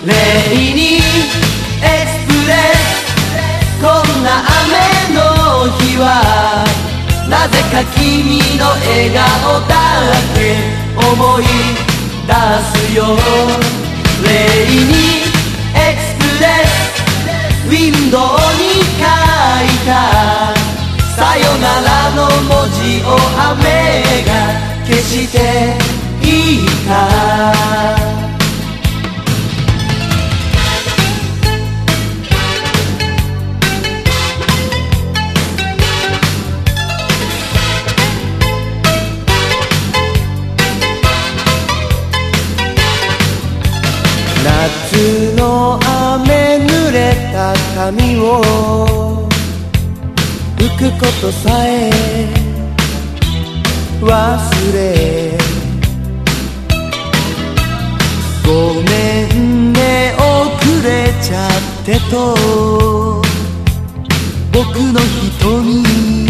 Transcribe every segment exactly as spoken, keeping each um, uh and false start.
レイニーエクスプレス、こんな雨の日はなぜか君の笑顔だけ思い出すよ。レイニーエクスプレス、ウィンドウに書いたさよならの文字を雨が消していた。夏の雨濡れた髪を拭くことさえ忘れ、ごめんね遅れちゃってと僕の瞳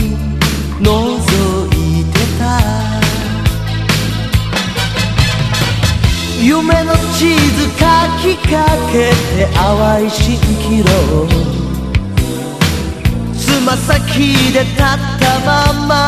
覗いてた。夢の地図書きかけて淡い蜃気楼、つま先で立ったまま